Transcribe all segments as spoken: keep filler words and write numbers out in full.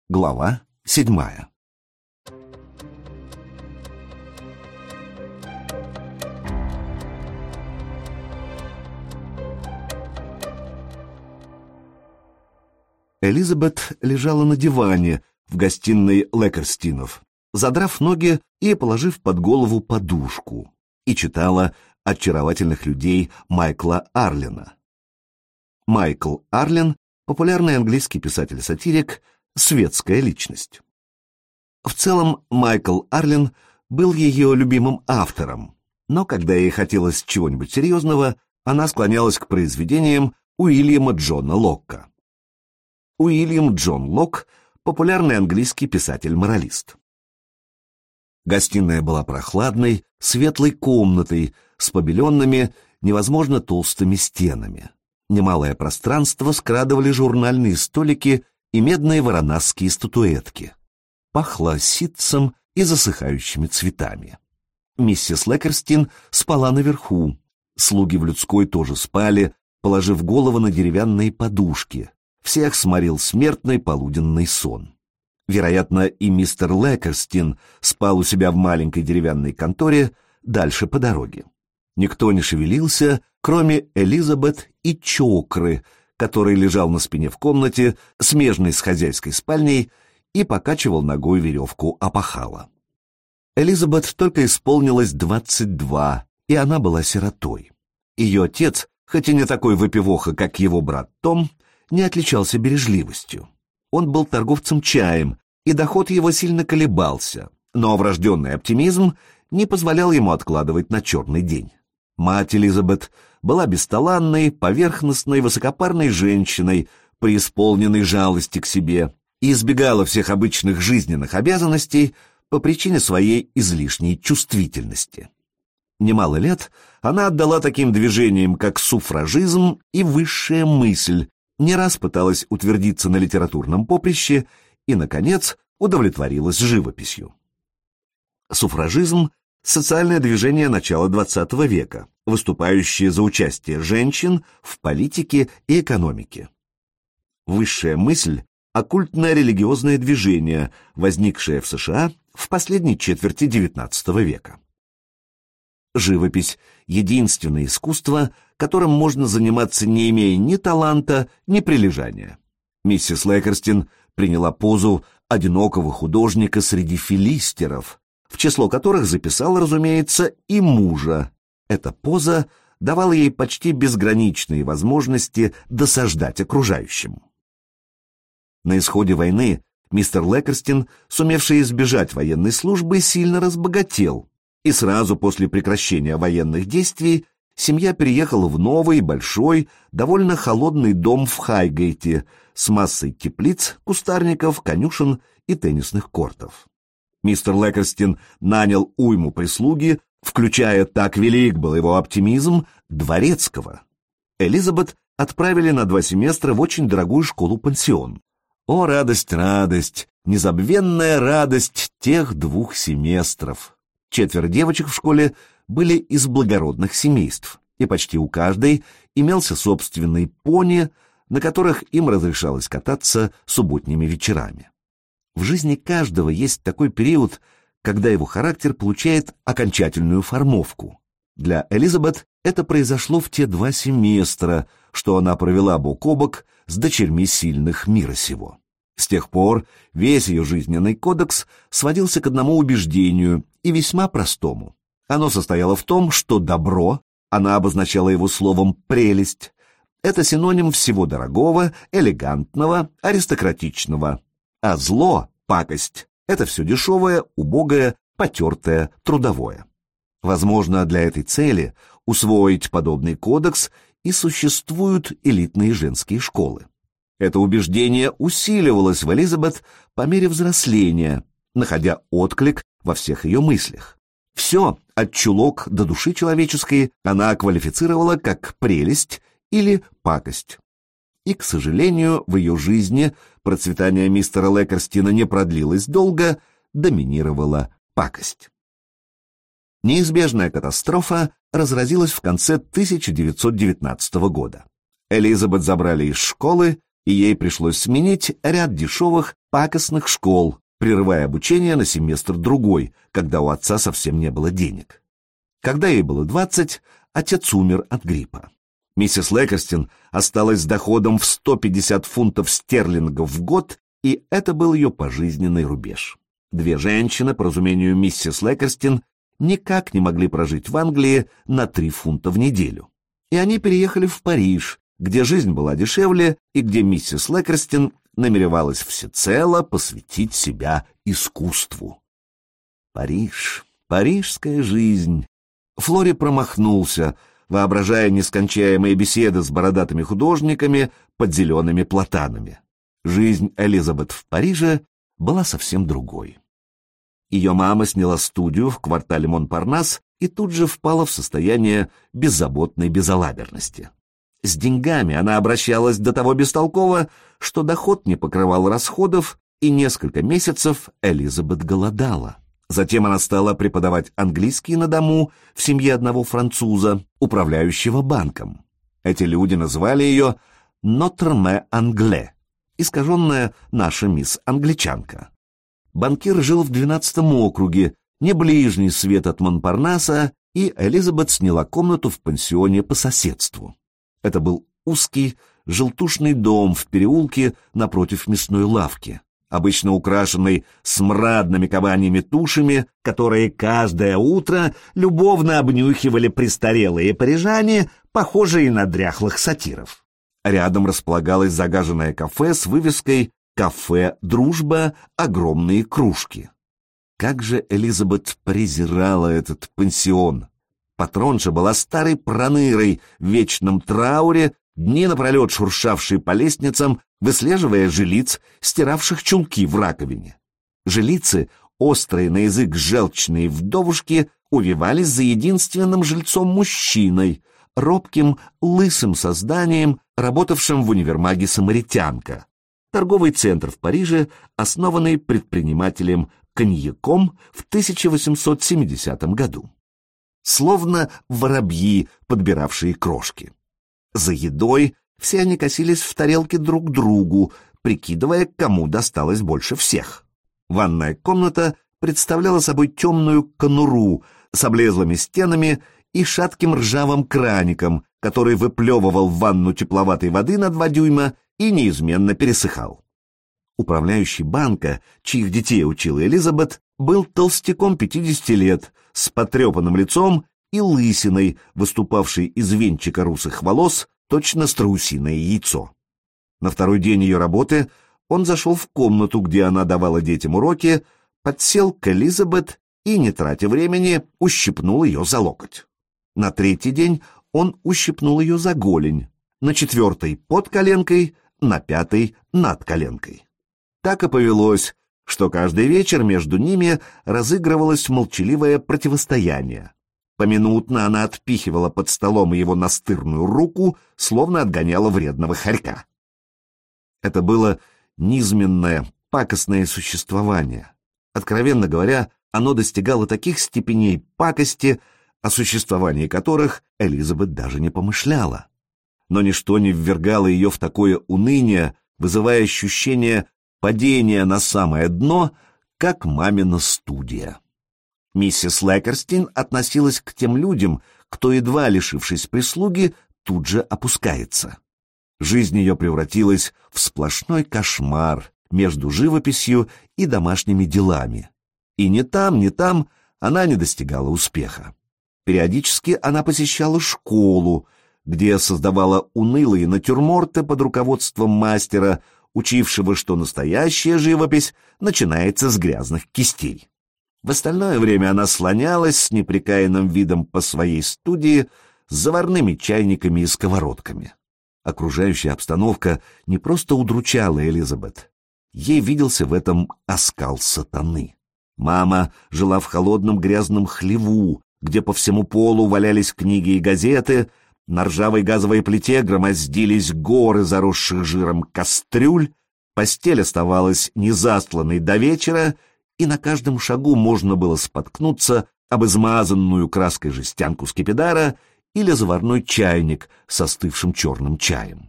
Глава седьмая. Элизабет лежала на диване в гостиной Лекерстинов, задрав ноги и положив под голову подушку, и читала «Очаровательных людей» Майкла Арлена. Майкл Арлен — популярный английский писатель-сатирик, светская личность. В целом, Майкл Арлен был ее любимым автором, но когда ей хотелось чего-нибудь серьезного, она склонялась к произведениям Уильяма Джона Локка. Уильям Джон Локк — популярный английский писатель-моралист. Гостиная была прохладной, светлой комнатой с побеленными, невозможно толстыми стенами. Немалое пространство скрадывали журнальные столики и медные воронасские статуэтки. Пахло ситцем и засыхающими цветами. Миссис Лекерстин спала наверху. Слуги в людской тоже спали, положив голову на деревянные подушки. Всех сморил смертный полуденный сон. Вероятно, и мистер Лекерстин спал у себя в маленькой деревянной конторе дальше по дороге. Никто не шевелился, кроме Элизабет и Чокры, который лежал на спине в комнате, смежной с хозяйской спальней, и покачивал ногой веревку опахала. Элизабет только исполнилось двадцать два, и она была сиротой. Ее отец, хоть и не такой выпивоха, как его брат Том, не отличался бережливостью. Он был торговцем чаем, и доход его сильно колебался, но врожденный оптимизм не позволял ему откладывать на черный день. Мать Элизабет была бесталанной, поверхностной, высокопарной женщиной, преисполненной жалости к себе, и избегала всех обычных жизненных обязанностей по причине своей излишней чувствительности. Немало лет она отдала таким движениям, как суфражизм и высшая мысль, не раз пыталась утвердиться на литературном поприще и, наконец, удовлетворилась живописью. Суфражизм — социальное движение начала двадцатого века, выступающее за участие женщин в политике и экономике. Высшая мысль — оккультное религиозное движение, возникшее в США в последней четверти девятнадцатого века. Живопись — единственное искусство, которым можно заниматься, не имея ни таланта, ни прилежания. Миссис Лекерстин приняла позу одинокого художника среди филистеров, в число которых записала, разумеется, и мужа. Эта поза давала ей почти безграничные возможности досаждать окружающим. На исходе войны мистер Лекерстин, сумевший избежать военной службы, сильно разбогател, и сразу после прекращения военных действий семья переехала в новый, большой, довольно холодный дом в Хайгейте с массой теплиц, кустарников, конюшен и теннисных кортов. Мистер Лекерстин нанял уйму прислуги, включая, так велик был его оптимизм, дворецкого. Элизабет отправили на два семестра в очень дорогую школу-пансион. О, радость, радость, незабвенная радость тех двух семестров! Четверо девочек в школе были из благородных семейств, и почти у каждой имелся собственный пони, на которых им разрешалось кататься субботними вечерами. В жизни каждого есть такой период, когда его характер получает окончательную формовку. Для Элизабет это произошло в те два семестра, что она провела бок о бок с дочерьми сильных мира сего. С тех пор весь ее жизненный кодекс сводился к одному убеждению, и весьма простому. Оно состояло в том, что добро, она обозначала его словом «прелесть», это синоним всего дорогого, элегантного, аристократичного, а зло, пакость, это все дешевое, убогое, потертое, трудовое. Возможно, для этой цели усвоить подобный кодекс и существуют элитные женские школы. Это убеждение усиливалось в Элизабет по мере взросления, находя отклик во всех ее мыслях. Все, от чулок до души человеческой, она квалифицировала как прелесть или пакость. И, к сожалению, в ее жизни процветание мистера Лекерстина не продлилось долго, доминировала пакость. Неизбежная катастрофа разразилась в конце тысяча девятьсот девятнадцатого года. Элизабет забрали из школы и ей пришлось сменить ряд дешевых пакостных школ, прерывая обучение на семестр-другой, когда у отца совсем не было денег. Когда ей было двадцать, отец умер от гриппа. Миссис Лекерстин осталась с доходом в сто пятьдесят фунтов стерлингов в год, и это был ее пожизненный рубеж. Две женщины, по разумению миссис Лекерстин, никак не могли прожить в Англии на три фунта в неделю. И они переехали в Париж, где жизнь была дешевле и где миссис Лекерстин намеревалась всецело посвятить себя искусству. Париж, парижская жизнь. Флори промахнулся, воображая нескончаемые беседы с бородатыми художниками под зелеными платанами. Жизнь Элизабет в Париже была совсем другой. Ее мама сняла студию в квартале Монпарнас и тут же впала в состояние беззаботной безалаберности. С деньгами она обращалась до того бестолково, что доход не покрывал расходов, и несколько месяцев Элизабет голодала. Затем она стала преподавать английский на дому в семье одного француза, управляющего банком. Эти люди называли ее «Notre Anglais», искаженная «наша мисс Англичанка». Банкир жил в двенадцатом округе, не ближний свет от Монпарнаса, и Элизабет сняла комнату в пансионе по соседству. Это был узкий, желтушный дом в переулке напротив мясной лавки, обычно украшенный смрадными кабаньими тушами, которые каждое утро любовно обнюхивали престарелые парижане, похожие на дряхлых сатиров. Рядом располагалось загаженное кафе с вывеской «Кафе Дружба. Огромные кружки». Как же Элизабет презирала этот пансион! Патронша была старой пронырой в вечном трауре, дни напролет шуршавшей по лестницам, выслеживая жилиц, стиравших чулки в раковине. Жилицы, острые на язык желчные вдовушки, увивались за единственным жильцом-мужчиной, робким, лысым созданием, работавшим в универмаге «Самаритянка», торговый центр в Париже, основанный предпринимателем Коньяком в тысяча восемьсот семидесятом году. Словно воробьи, подбиравшие крошки. За едой все они косились в тарелки друг к другу, прикидывая, кому досталось больше всех. Ванная комната представляла собой темную конуру с облезлыми стенами и шатким ржавым краником, который выплевывал в ванну тепловатой воды на два дюйма и неизменно пересыхал. Управляющий банка, чьих детей учила Элизабет, был толстяком пятидесяти лет, с потрепанным лицом и лысиной, выступавшей из венчика русых волос, точно страусиное яйцо. На второй день ее работы он зашел в комнату, где она давала детям уроки, подсел к Элизабет и, не тратя времени, ущипнул ее за локоть. На третий день он ущипнул ее за голень, на четвертый — под коленкой, на пятый — над коленкой. Так и повелось, что каждый вечер между ними разыгрывалось молчаливое противостояние. Поминутно она отпихивала под столом его настырную руку, словно отгоняла вредного хорька. Это было низменное, пакостное существование. Откровенно говоря, оно достигало таких степеней пакости, о существовании которых Элизабет даже не помышляла. Но ничто не ввергало ее в такое уныние, вызывая ощущение падения на самое дно, как мамина студия. Миссис Лекерстин относилась к тем людям, кто, едва лишившись прислуги, тут же опускается. Жизнь ее превратилась в сплошной кошмар между живописью и домашними делами. И ни там, ни там она не достигала успеха. Периодически она посещала школу, где создавала унылые натюрморты под руководством мастера, учившего, что настоящая живопись начинается с грязных кистей. В остальное время она слонялась с непрекаянным видом по своей студии с заварными чайниками и сковородками. Окружающая обстановка не просто удручала Элизабет. Ей виделся в этом оскал сатаны. Мама жила в холодном грязном хлеву, где по всему полу валялись книги и газеты, на ржавой газовой плите громоздились горы заросших жиром кастрюль, постель оставалась незастланной до вечера, и на каждом шагу можно было споткнуться об измазанную краской жестянку скипидара или заварной чайник с остывшим черным чаем.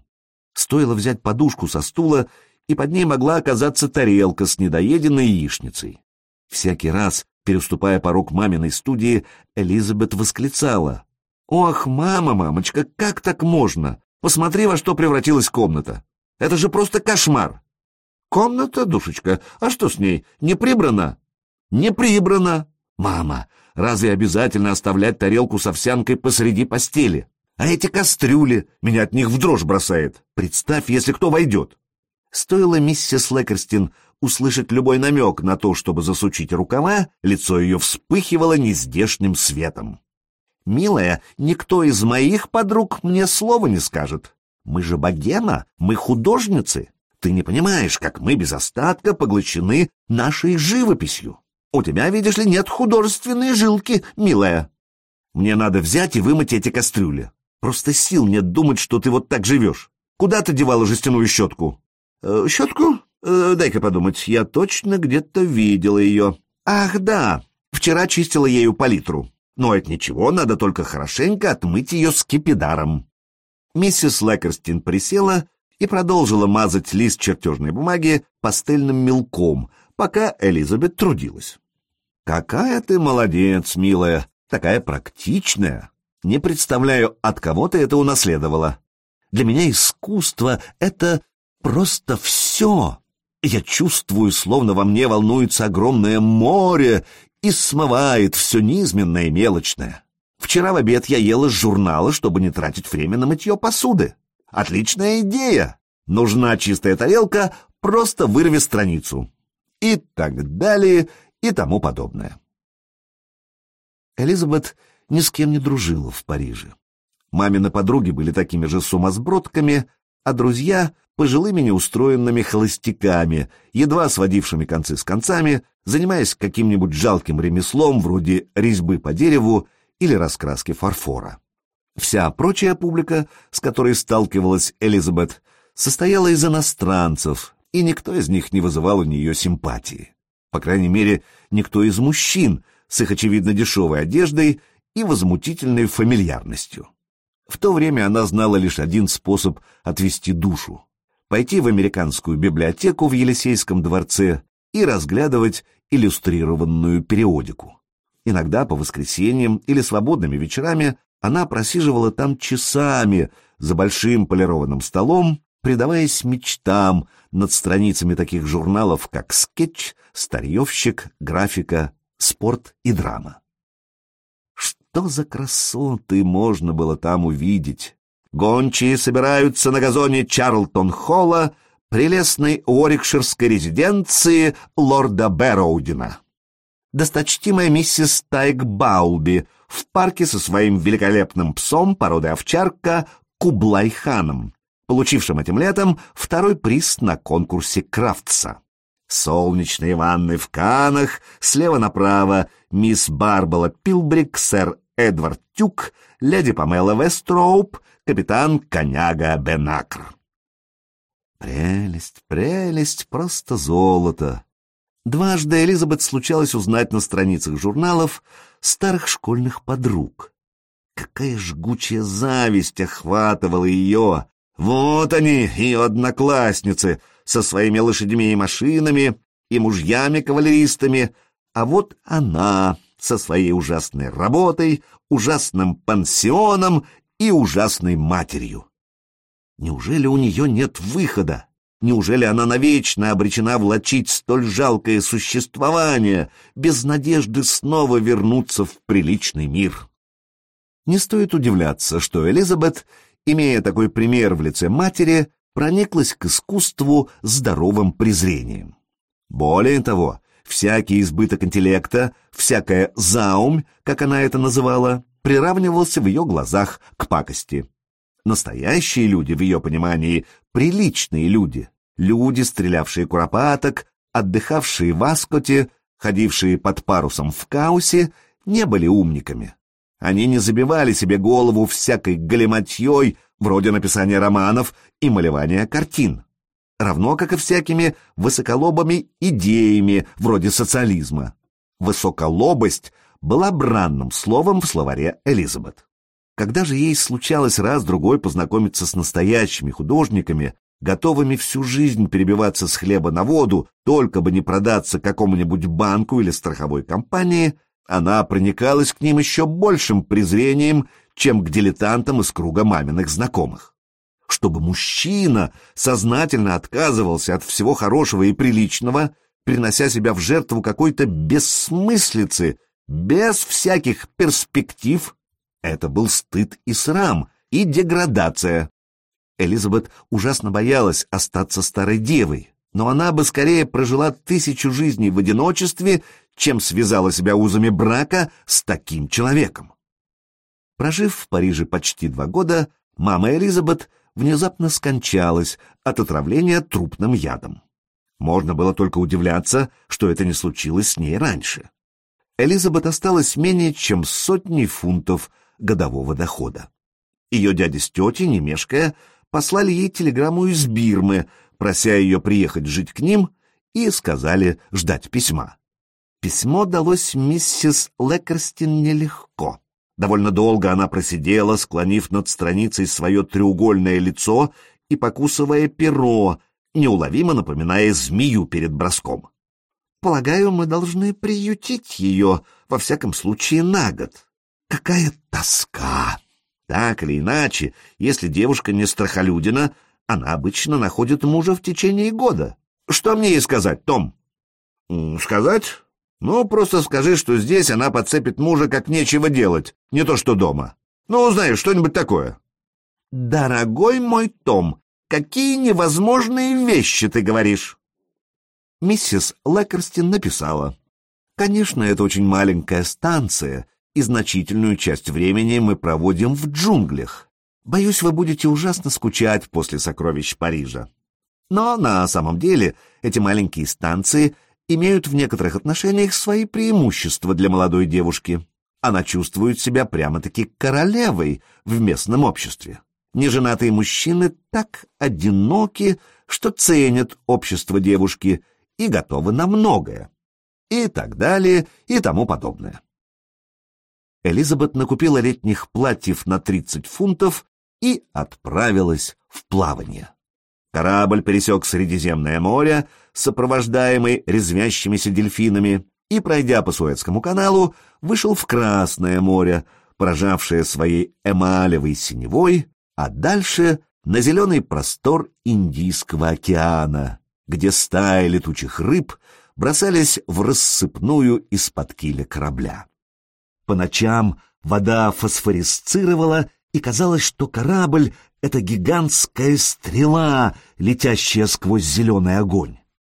Стоило взять подушку со стула, и под ней могла оказаться тарелка с недоеденной яичницей. Всякий раз, переступая порог маминой студии, Элизабет восклицала: «Ох, мама, мамочка, как так можно? Посмотри, во что превратилась комната! Это же просто кошмар!» «Комната, душечка? А что с ней? Не прибрана?» «Не прибрана! Мама, разве обязательно оставлять тарелку с овсянкой посреди постели? А эти кастрюли, меня от них в дрожь бросает. Представь, если кто войдет!» Стоило миссис Лекерстин услышать любой намек на то, чтобы засучить рукава, лицо ее вспыхивало нездешним светом. «Милая, никто из моих подруг мне слова не скажет. Мы же богема, мы художницы. Ты не понимаешь, как мы без остатка поглощены нашей живописью. У тебя, видишь ли, нет художественной жилки, милая. Мне надо взять и вымыть эти кастрюли. Просто сил нет думать, что ты вот так живешь. Куда ты девала жестяную щетку?» «Э, «Щетку? Э, дай-ка подумать, я точно где-то видела ее. Ах, да, вчера чистила ею палитру. Но это ничего, надо только хорошенько отмыть ее скипидаром». Миссис Лекерстин присела и продолжила мазать лист чертежной бумаги пастельным мелком, пока Элизабет трудилась. «Какая ты молодец, милая, такая практичная. Не представляю, от кого ты это унаследовала. Для меня искусство — это просто все. Я чувствую, словно во мне волнуется огромное море и смывает все низменное и мелочное. Вчера в обед я ела с журнала, чтобы не тратить время на мытье посуды. Отличная идея. Нужна чистая тарелка, просто вырви страницу». И так далее, и тому подобное. Элизабет ни с кем не дружила в Париже. Мамины подруги были такими же сумасбродками, а друзья — пожилыми неустроенными холостяками, едва сводившими концы с концами, занимаясь каким-нибудь жалким ремеслом вроде резьбы по дереву или раскраски фарфора. Вся прочая публика, с которой сталкивалась Элизабет, состояла из иностранцев, и никто из них не вызывал у нее симпатии. По крайней мере, никто из мужчин с их очевидно дешевой одеждой и возмутительной фамильярностью. В то время она знала лишь один способ отвести душу — пойти в американскую библиотеку в Елисейском дворце и разглядывать иллюстрированную периодику. Иногда по воскресеньям или свободными вечерами она просиживала там часами за большим полированным столом, предаваясь мечтам над страницами таких журналов, как «Скетч», «Старьевщик», «Графика», «Спорт» и «Драма». Что за красоты можно было там увидеть? Гончие собираются на газоне Чарлтон-Холла, прелестной уорикширской резиденции лорда Берроудина. Досточтимая миссис Тайк Баулби в парке со своим великолепным псом породы овчарка Кублай-ханом, получившим этим летом второй приз на конкурсе Крафтса. Солнечные ванны в Каннах, слева направо мисс Барбара Пилбрик, сэр Эдвард Тюк, леди Памела Вестроуп, капитан Коняга Бенакр. Прелесть, прелесть, просто золото. Дважды Элизабет случалось узнать на страницах журналов старых школьных подруг. Какая жгучая зависть охватывала ее! Вот они, ее одноклассницы, со своими лошадьми и машинами, и мужьями-кавалеристами, а вот она со своей ужасной работой, ужасным пансионом и ужасной матерью. Неужели у нее нет выхода? Неужели она навечно обречена влачить столь жалкое существование, без надежды снова вернуться в приличный мир? Не стоит удивляться, что Элизабет, имея такой пример в лице матери, прониклась к искусству здоровым презрением. Более того, всякий избыток интеллекта, всякая заумь, как она это называла, приравнивался в ее глазах к пакости. Настоящие люди, в ее понимании, приличные люди, люди, стрелявшие куропаток, отдыхавшие в Аскоте, ходившие под парусом в Каусе, не были умниками. Они не забивали себе голову всякой галиматьей, вроде написания романов и малевания картин, равно как и всякими высоколобыми идеями, вроде социализма. Высоколобость была бранным словом в словаре Элизабет. Когда же ей случалось раз-другой познакомиться с настоящими художниками, готовыми всю жизнь перебиваться с хлеба на воду, только бы не продаться какому-нибудь банку или страховой компании, она проникалась к ним еще большим презрением, чем к дилетантам из круга маминых знакомых. Чтобы мужчина сознательно отказывался от всего хорошего и приличного, принося себя в жертву какой-то бессмыслицы, без всяких перспектив, это был стыд и срам, и деградация. Элизабет ужасно боялась остаться старой девой, но она бы скорее прожила тысячу жизней в одиночестве, чем связала себя узами брака с таким человеком. Прожив в Париже почти два года, мама Элизабет внезапно скончалась от отравления трупным ядом. Можно было только удивляться, что это не случилось с ней раньше. Элизабет осталась менее чем сотней фунтов годового дохода. Ее дядя с тетей, не мешкая, послали ей телеграмму из Бирмы, прося ее приехать жить к ним, и сказали ждать письма. Письмо далось миссис Лекерстин нелегко. Довольно долго она просидела, склонив над страницей свое треугольное лицо и покусывая перо, неуловимо напоминая змею перед броском. «Полагаю, мы должны приютить ее, во всяком случае, на год. Какая тоска!» Так или иначе, если девушка не страхолюдина, она обычно находит мужа в течение года. Что мне ей сказать, Том? Сказать? Ну, просто скажи, что здесь она подцепит мужа как нечего делать, не то что дома. Ну, знаешь, что-нибудь такое. Дорогой мой Том, какие невозможные вещи ты говоришь. Миссис Лекерстин написала: «Конечно, это очень маленькая станция, и значительную часть времени мы проводим в джунглях. Боюсь, вы будете ужасно скучать после сокровищ Парижа. Но на самом деле эти маленькие станции имеют в некоторых отношениях свои преимущества для молодой девушки. Она чувствует себя прямо-таки королевой в местном обществе. Неженатые мужчины так одиноки, что ценят общество девушки и готовы на многое. И так далее, и тому подобное». Элизабет накупила летних платьев на тридцать фунтов и отправилась в плавание. Корабль пересек Средиземное море, сопровождаемый резвящимися дельфинами, и, пройдя по Суэцкому каналу, вышел в Красное море, поражавшее своей эмалевой синевой, а дальше на зеленый простор Индийского океана, где стаи летучих рыб бросались в рассыпную из-под киля корабля. По ночам вода фосфорисцировала, и казалось, что корабль — это гигантская стрела, летящая сквозь зеленый огонь.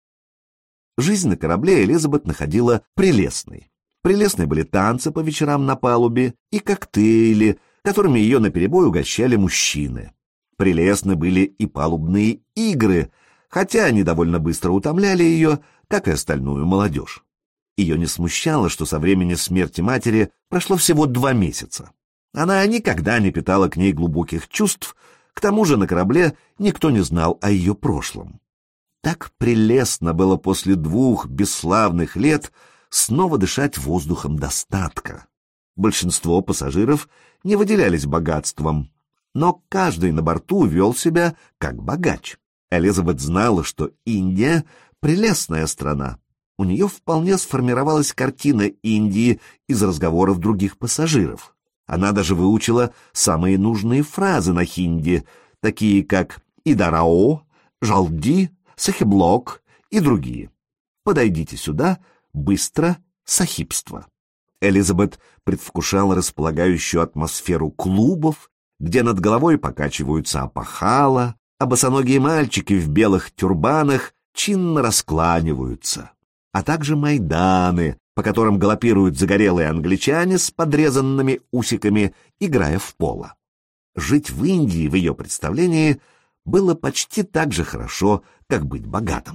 Жизнь на корабле Элизабет находила прелестной. Прелестны были танцы по вечерам на палубе и коктейли, которыми ее наперебой угощали мужчины. Прелестны были и палубные игры, хотя они довольно быстро утомляли ее, как и остальную молодежь. Ее не смущало, что со времени смерти матери прошло всего два месяца. Она никогда не питала к ней глубоких чувств, к тому же на корабле никто не знал о ее прошлом. Так прелестно было после двух бесславных лет снова дышать воздухом достатка. Большинство пассажиров не выделялись богатством, но каждый на борту вел себя как богач. Элизабет знала, что Индия — прелестная страна. У нее вполне сформировалась картина Индии из разговоров других пассажиров. Она даже выучила самые нужные фразы на хинди, такие как «Идарао», «Жалди», «Сахиблок» и другие. «Подойдите сюда», «Быстро», «Сахибство». Элизабет предвкушала располагающую атмосферу клубов, где над головой покачиваются опахала, а босоногие мальчики в белых тюрбанах чинно раскланиваются, а также майданы, по которым галопируют загорелые англичане с подрезанными усиками, играя в поло. Жить в Индии, в ее представлении, было почти так же хорошо, как быть богатым.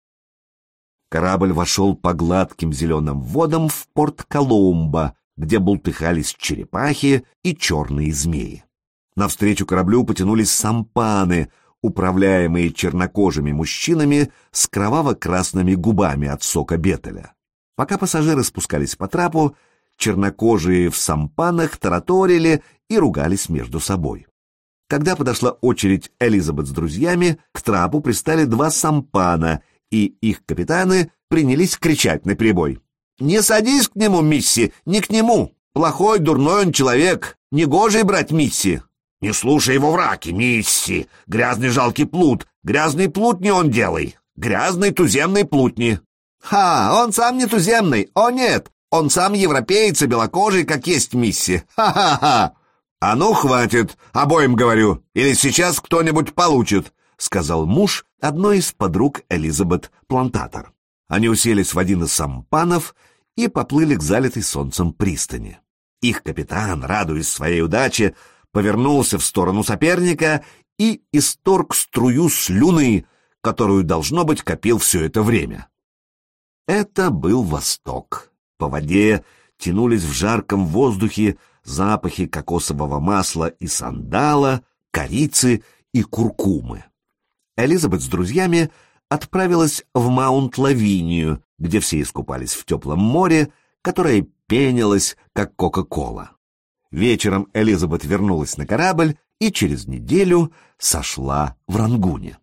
Корабль вошел по гладким зеленым водам в порт Коломбо, где бултыхались черепахи и черные змеи. Навстречу кораблю потянулись сампаны, управляемые чернокожими мужчинами с кроваво-красными губами от сока бетеля. Пока пассажиры спускались по трапу, чернокожие в сампанах тараторили и ругались между собой. Когда подошла очередь Элизабет с друзьями, к трапу пристали два сампана, и их капитаны принялись кричать наперебой: «Не садись к нему, мисси, не к нему! Плохой, дурной он человек, негожий брать мисси! Не слушай его враки, мисси! Грязный жалкий плут, грязный плутни он делай! Грязный туземный плутни!» «Ха! Он сам не туземный! О нет! Он сам европеец и белокожий, как есть мисси! Ха-ха-ха!» «А ну, хватит, обоим говорю, или сейчас кто-нибудь получит», — сказал муж одной из подруг Элизабет, плантатор. Они уселись в один из сампанов и поплыли к залитой солнцем пристани. Их капитан, радуясь своей удаче, повернулся в сторону соперника и исторг струю слюны, которую, должно быть, копил все это время. Это был Восток. По воде тянулись в жарком воздухе запахи кокосового масла и сандала, корицы и куркумы. Элизабет с друзьями отправилась в Маунт-Лавинию, где все искупались в теплом море, которое пенилось, как Кока-Кола. Вечером Элизабет вернулась на корабль и через неделю сошла в Рангуне.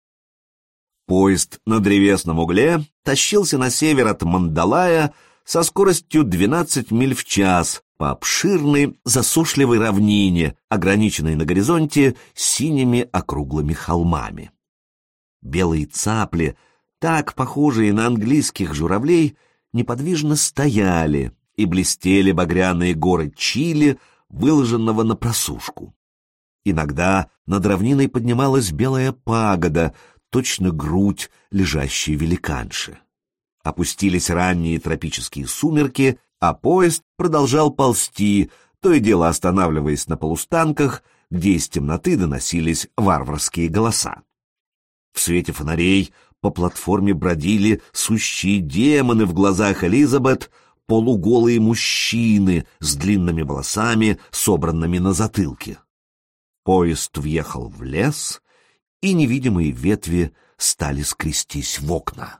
Поезд на древесном угле тащился на север от Мандалая со скоростью двенадцать миль в час по обширной засушливой равнине, ограниченной на горизонте синими округлыми холмами. Белые цапли, так похожие на английских журавлей, неподвижно стояли, и блестели багряные горы Чили, выложенного на просушку. Иногда над равниной поднималась белая пагода, точно грудь лежащей великанши. Опустились ранние тропические сумерки, а поезд продолжал ползти, то и дело останавливаясь на полустанках, где из темноты доносились варварские голоса. В свете фонарей по платформе бродили сущие демоны в глазах Элизабет, полуголые мужчины с длинными волосами, собранными на затылке. Поезд въехал в лес, и невидимые ветви стали скрестись в окна.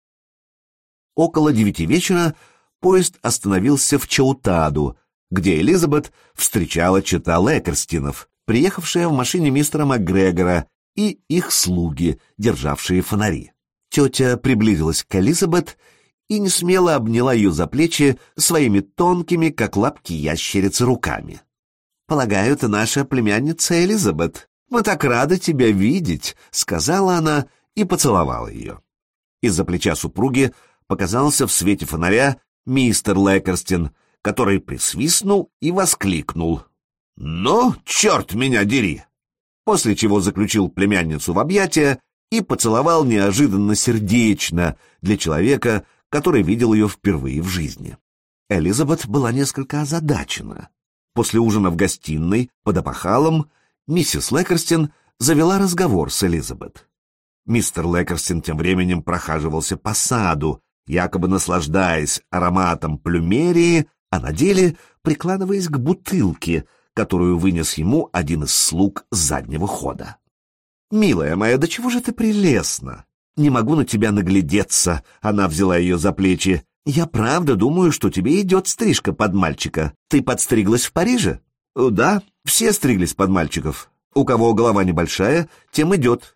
Около девяти вечера поезд остановился в Чаутаду, где Элизабет встречала чета Лекерстинов, приехавшая в машине мистера МакГрегора, и их слуги, державшие фонари. Тетя приблизилась к Элизабет и несмело обняла ее за плечи своими тонкими, как лапки ящерицы, руками. «Полагаю, ты наша племянница Элизабет. Мы так рады тебя видеть», — сказала она и поцеловала ее. Из-за плеча супруги показался в свете фонаря мистер Лекерстин, который присвистнул и воскликнул: «Ну, черт меня дери!» После чего заключил племянницу в объятия и поцеловал неожиданно сердечно для человека, который видел ее впервые в жизни. Элизабет была несколько озадачена. После ужина в гостиной под опахалом миссис Лекерстин завела разговор с Элизабет. Мистер Лекерстин тем временем прохаживался по саду, якобы наслаждаясь ароматом плюмерии, а на деле прикладываясь к бутылке, которую вынес ему один из слуг с заднего хода. «Милая моя, да чего же ты прелестна! Не могу на тебя наглядеться», — она взяла ее за плечи. «Я правда думаю, что тебе идет стрижка под мальчика. Ты подстриглась в Париже?» «Да, все стриглись под мальчиков. У кого голова небольшая, тем идет».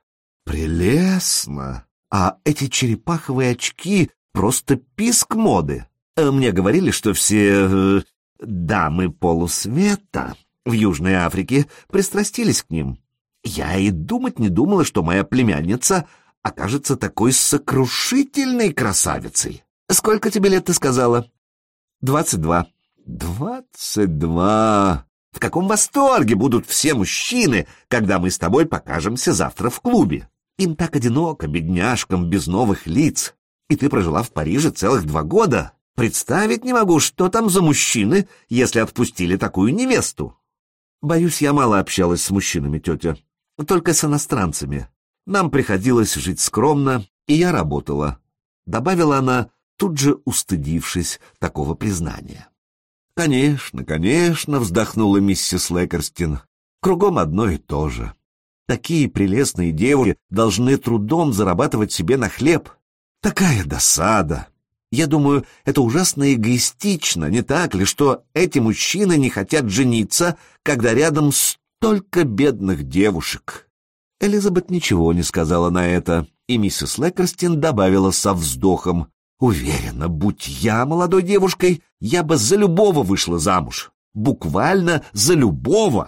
«Прелестно! А эти черепаховые очки — просто писк моды. Мне говорили, что все э, дамы полусвета в Южной Африке пристрастились к ним. Я и думать не думала, что моя племянница окажется такой сокрушительной красавицей. Сколько тебе лет, ты сказала?» «Двадцать два». «Двадцать два! В каком восторге будут все мужчины, когда мы с тобой покажемся завтра в клубе. Им так одиноко, бедняжкам, без новых лиц. И ты прожила в Париже целых два года. Представить не могу, что там за мужчины, если отпустили такую невесту». «Боюсь, я мало общалась с мужчинами, тетя. Только с иностранцами. Нам приходилось жить скромно, и я работала», — добавила она, тут же устыдившись такого признания. «Конечно, конечно», — вздохнула миссис Лекерстин. «Кругом одно и то же. Такие прелестные девушки должны трудом зарабатывать себе на хлеб. Такая досада. Я думаю, это ужасно эгоистично, не так ли, что эти мужчины не хотят жениться, когда рядом столько бедных девушек?» Элизабет ничего не сказала на это, и миссис Лекерстин добавила со вздохом: «Уверена, будь я молодой девушкой, я бы за любого вышла замуж. Буквально за любого!»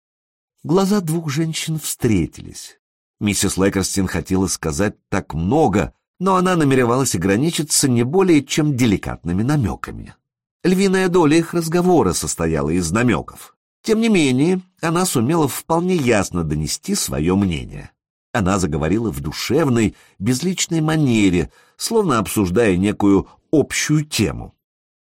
Глаза двух женщин встретились. Миссис Лекерстин хотела сказать так много, но она намеревалась ограничиться не более чем деликатными намеками. Львиная доля их разговора состояла из намеков. Тем не менее, она сумела вполне ясно донести свое мнение. Она заговорила в душевной, безличной манере, словно обсуждая некую общую тему.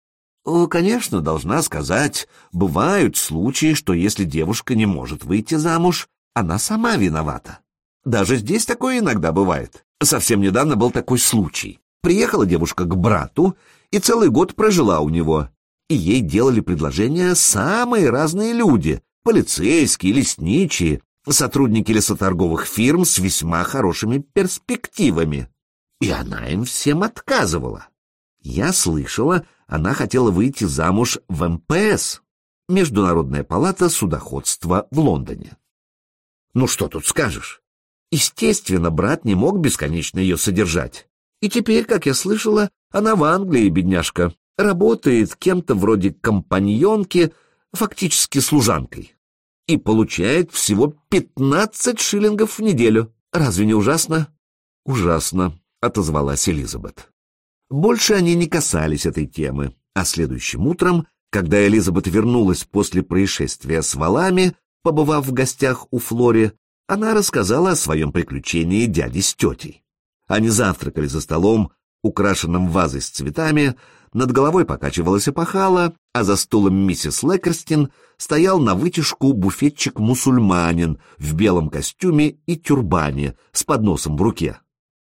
«Конечно, должна сказать, бывают случаи, что если девушка не может выйти замуж, она сама виновата. Даже здесь такое иногда бывает. Совсем недавно был такой случай. Приехала девушка к брату и целый год прожила у него. И ей делали предложения самые разные люди: полицейские, лесничие, сотрудники лесоторговых фирм с весьма хорошими перспективами. И она им всем отказывала. Я слышала, она хотела выйти замуж в эм пэ эс, Международная палата судоходства в Лондоне. Ну что тут скажешь? Естественно, брат не мог бесконечно ее содержать. И теперь, как я слышала, она в Англии, бедняжка, работает кем-то вроде компаньонки, фактически служанкой, и получает всего пятнадцать шиллингов в неделю. Разве не ужасно? Ужасно, отозвалась Элизабет. Больше они не касались этой темы, а следующим утром, когда Элизабет вернулась после происшествия с валами, побывав в гостях у Флори, она рассказала о своем приключении дяде с тетей. Они завтракали за столом, украшенным вазой с цветами, над головой покачивалась опахала, а за стулом миссис Лекерстин стоял на вытяжку буфетчик-мусульманин в белом костюме и тюрбане с подносом в руке.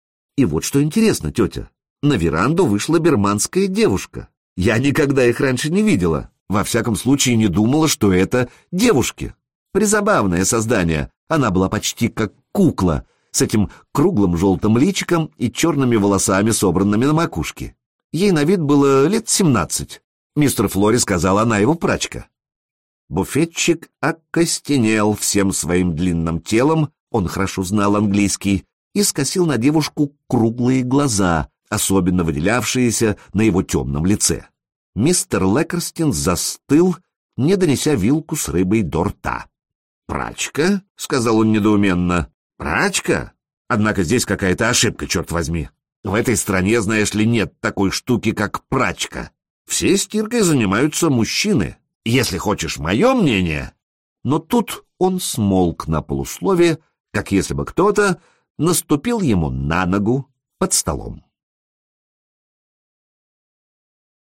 И вот что интересно, тетя, на веранду вышла бирманская девушка. Я никогда их раньше не видела, во всяком случае не думала, что это девушки. Призабавное создание, она была почти как кукла, с этим круглым желтым личиком и черными волосами, собранными на макушке. Ей на вид было лет семнадцать. Мистер Флори сказал, она его прачка. Буфетчик окостенел всем своим длинным телом, он хорошо знал английский, и скосил на девушку круглые глаза, особенно выделявшиеся на его темном лице. Мистер Лекерстин застыл, не донеся вилку с рыбой до рта. «Прачка?» — сказал он недоуменно. «Прачка? Однако здесь какая-то ошибка, черт возьми. В этой стране, знаешь ли, нет такой штуки, как прачка. Все стиркой занимаются мужчины. Если хочешь мое мнение...» Но тут он смолк на полуслове, как если бы кто-то наступил ему на ногу под столом.